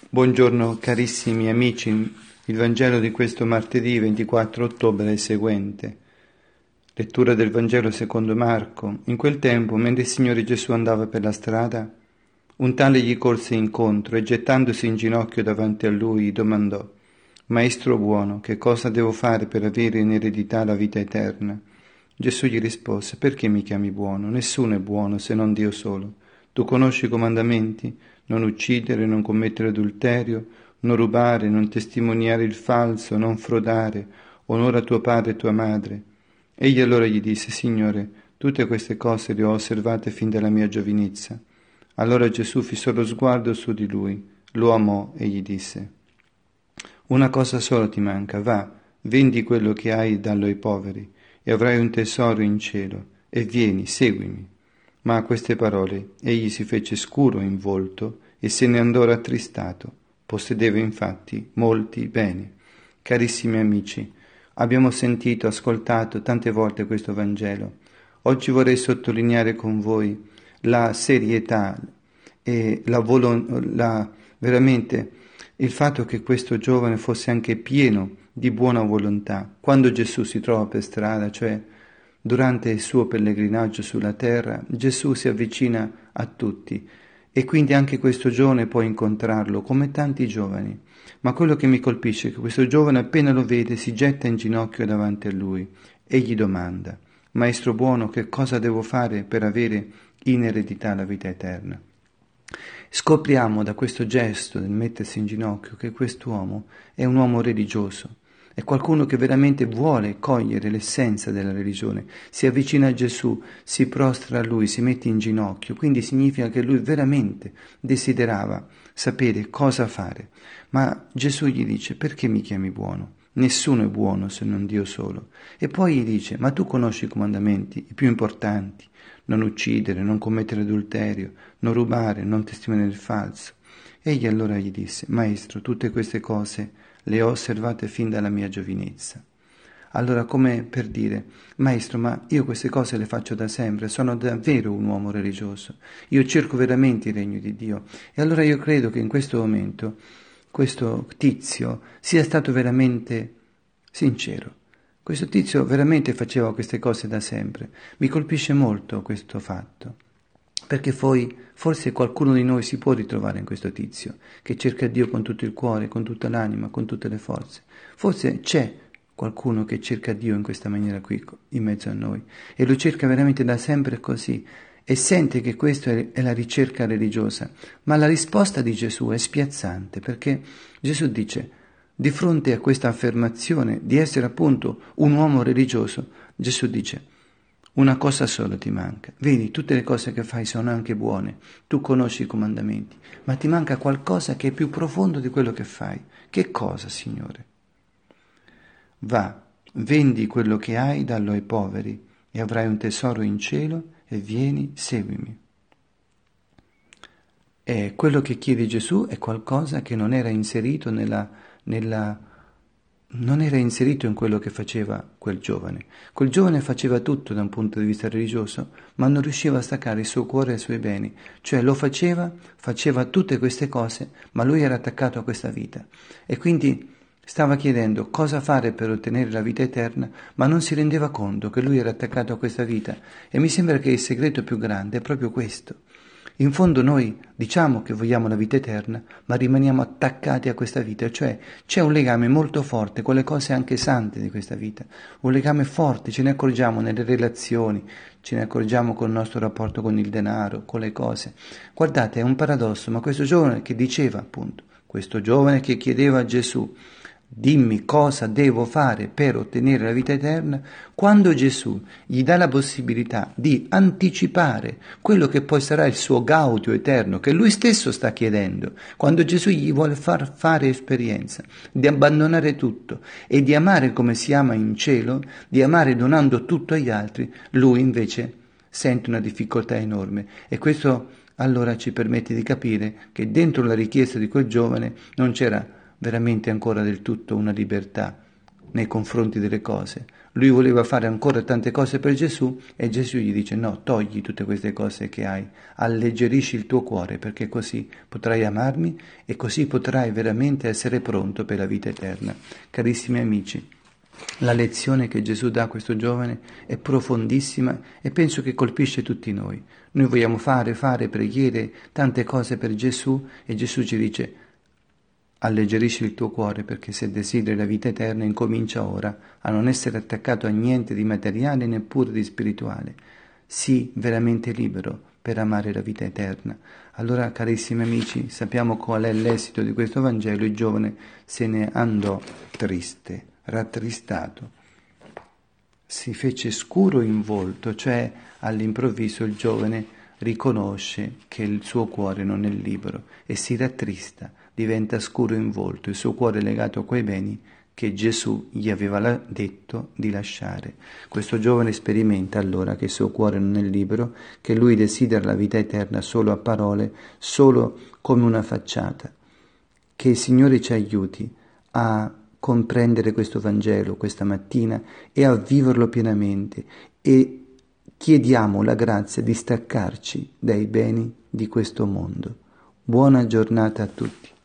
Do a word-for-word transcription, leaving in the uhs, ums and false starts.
Buongiorno carissimi amici, il Vangelo di questo martedì ventiquattro ottobre è il seguente. Lettura del Vangelo secondo Marco. In quel tempo, mentre il Signore Gesù andava per la strada, un tale gli corse incontro e gettandosi in ginocchio davanti a lui domandò: Maestro buono, che cosa devo fare per avere in eredità la vita eterna? Gesù gli rispose: Perché mi chiami buono? Nessuno è buono se non Dio solo. Tu conosci i comandamenti? Non uccidere, non commettere adulterio, non rubare, non testimoniare il falso, non frodare, onora tuo padre e tua madre. Egli allora gli disse: Signore, tutte queste cose le ho osservate fin dalla mia giovinezza. Allora Gesù fissò lo sguardo su di lui, lo amò e gli disse: Una cosa sola ti manca, va, vendi quello che hai e dallo ai poveri, e avrai un tesoro in cielo, e vieni, seguimi. Ma a queste parole egli si fece scuro in volto e se ne andò rattristato. Possedeva infatti molti beni. Carissimi amici, abbiamo sentito, ascoltato tante volte questo Vangelo. Oggi vorrei sottolineare con voi la serietà e la, volon- la veramente il fatto che questo giovane fosse anche pieno di buona volontà. Quando Gesù si trova per strada, cioè durante il suo pellegrinaggio sulla terra, Gesù si avvicina a tutti e quindi anche questo giovane può incontrarlo come tanti giovani. Ma quello che mi colpisce è che questo giovane appena lo vede si getta in ginocchio davanti a lui e gli domanda: Maestro buono, che cosa devo fare per avere in eredità la vita eterna? Scopriamo da questo gesto del mettersi in ginocchio che quest'uomo è un uomo religioso. È qualcuno che veramente vuole cogliere l'essenza della religione, si avvicina a Gesù, si prostra a Lui, si mette in ginocchio, quindi significa che lui veramente desiderava sapere cosa fare. Ma Gesù gli dice: perché mi chiami buono? Nessuno è buono se non Dio solo. E poi gli dice: ma tu conosci i comandamenti, i più importanti: non uccidere, non commettere adulterio, non rubare, non testimoniare il falso. Egli allora gli disse: Maestro, tutte queste cose le ho osservate fin dalla mia giovinezza. Allora, come per dire: Maestro, ma io queste cose le faccio da sempre, sono davvero un uomo religioso, io cerco veramente il regno di Dio. E allora io credo che in questo momento questo tizio sia stato veramente sincero. Questo tizio veramente faceva queste cose da sempre. Mi colpisce molto questo fatto, perché poi forse qualcuno di noi si può ritrovare in questo tizio, che cerca Dio con tutto il cuore, con tutta l'anima, con tutte le forze. Forse c'è qualcuno che cerca Dio in questa maniera qui, in mezzo a noi, e lo cerca veramente da sempre così, e sente che questa è la ricerca religiosa. Ma la risposta di Gesù è spiazzante, perché Gesù dice: di fronte a questa affermazione di essere appunto un uomo religioso, Gesù dice: una cosa sola ti manca. Vedi, tutte le cose che fai sono anche buone, tu conosci i comandamenti, ma ti manca qualcosa che è più profondo di quello che fai. Che cosa, Signore? Va, vendi quello che hai, dallo ai poveri, e avrai un tesoro in cielo, e vieni, seguimi. E quello che chiede Gesù è qualcosa che non era inserito nella, nella non era inserito in quello che faceva quel giovane. Quel giovane faceva tutto da un punto di vista religioso, ma non riusciva a staccare il suo cuore e i suoi beni. Cioè lo faceva, faceva tutte queste cose, ma lui era attaccato a questa vita. E quindi stava chiedendo cosa fare per ottenere la vita eterna, ma non si rendeva conto che lui era attaccato a questa vita. E mi sembra che il segreto più grande è proprio questo. In fondo noi diciamo che vogliamo la vita eterna, ma rimaniamo attaccati a questa vita, cioè c'è un legame molto forte con le cose anche sante di questa vita, un legame forte, ce ne accorgiamo nelle relazioni, ce ne accorgiamo con il nostro rapporto con il denaro, con le cose. Guardate, è un paradosso, ma questo giovane che diceva appunto, questo giovane che chiedeva a Gesù: dimmi cosa devo fare per ottenere la vita eterna, quando Gesù gli dà la possibilità di anticipare quello che poi sarà il suo gaudio eterno, che lui stesso sta chiedendo, quando Gesù gli vuole far fare esperienza di abbandonare tutto e di amare come si ama in cielo, di amare donando tutto agli altri, lui invece sente una difficoltà enorme. E questo allora ci permette di capire che dentro la richiesta di quel giovane non c'era veramente ancora del tutto una libertà, nei confronti delle cose. Lui voleva fare ancora tante cose per Gesù e Gesù gli dice no, togli tutte queste cose che hai, alleggerisci il tuo cuore perché così potrai amarmi e così potrai veramente essere pronto per la vita eterna. Carissimi amici, la lezione che Gesù dà a questo giovane è profondissima e penso che colpisce tutti noi. Noi vogliamo fare, fare preghiere, tante cose per Gesù e Gesù ci dice alleggerisci il tuo cuore perché se desideri la vita eterna incomincia ora a non essere attaccato a niente di materiale neppure di spirituale. Sii veramente libero per amare la vita eterna. Allora, carissimi amici, sappiamo qual è l'esito di questo Vangelo. Il giovane se ne andò triste, rattristato. Si fece scuro in volto, cioè all'improvviso il giovane riconosce che il suo cuore non è libero e si rattrista, diventa scuro in volto, il suo cuore è legato a quei beni che Gesù gli aveva detto di lasciare. Questo giovane sperimenta allora che il suo cuore non è libero, che lui desidera la vita eterna solo a parole, solo come una facciata. Che il Signore ci aiuti a comprendere questo Vangelo questa mattina e a viverlo pienamente e chiediamo la grazia di staccarci dai beni di questo mondo. Buona giornata a tutti.